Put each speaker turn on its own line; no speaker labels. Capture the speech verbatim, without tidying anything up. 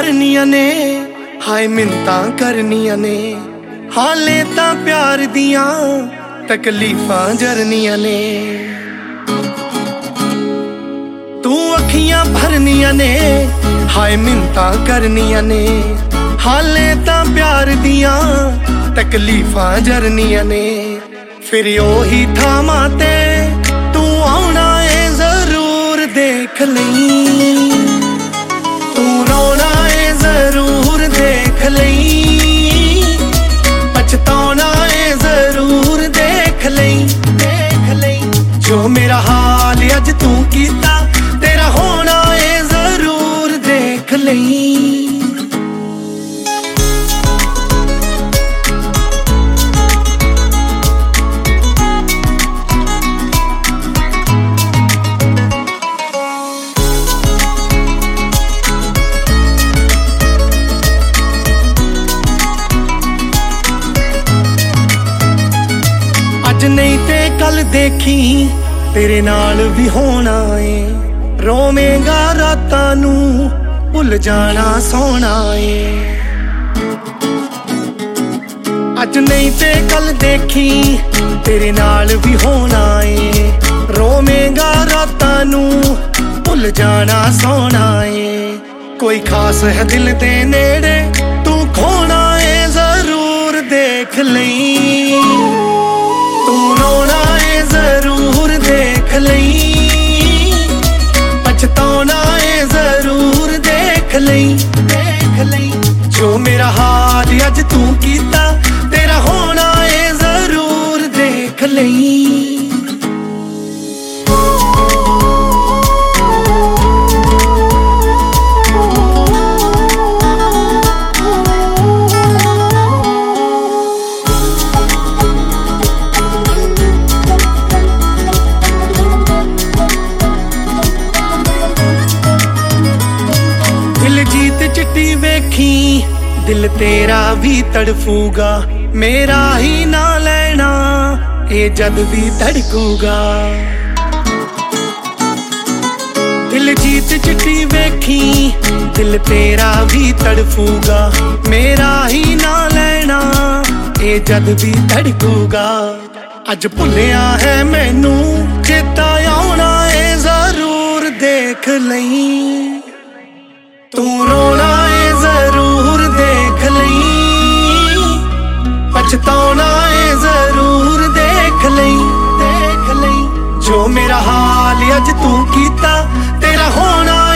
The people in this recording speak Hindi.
भरनिया ने, हाय मिन्नतां करनिया ने, हाले तां प्यार दियां तकलीफां जरनिया ने। तू अखियां भरनिया ने, हाय मिन्नतां करनिया ने, हाले तां प्यार दियां तकलीफां जरनिया ने। फिर ओही थामां ते तू आउणा ए जरूर देख लईं, तू रोना ए जरूर देख लईं, पछताना ए जरूर देख लईं, देख लईं। जो मेरा हाल अज तू कीता तेरा होना ए जरूर देख लईं। अज नहीं ते कल देखी तेरे नाल भी होना है, रोवेंगा रातां नू भुल जाना सोना है। अज नहीं ते कल देखी तेरे नाल भी होना है, रोवेंगा रातां नू भुल जाना सोना है। कोई खास है दिल दे नेड़े तू खोना है जरूर देख लईं, तू रोना ए जरूर देख लईं, पछताना ए जरूर देख लईं, देख लईं। जो मेरा हाल अज तू कीता तेरा होना ए जरूर देख लईं। जीत चिट्टी वेखी दिल तेरा भी तड़फूगा, मेरा ही ना लेना ये जद भी धड़कूगा। दिल जीत चिट्टी वेखी दिल तेरा भी तड़फूगा, मेरा ही ना लेना ये जद भी धड़कूगा। अज भुलिया है मैनू चेता आउणा ए जरूर देख लईं, तू रोना ए जरूर देख लईं, पछताना ए जरूर देख लईं, देख लईं। जो मेरा हाल अज तू कीता तेरा होना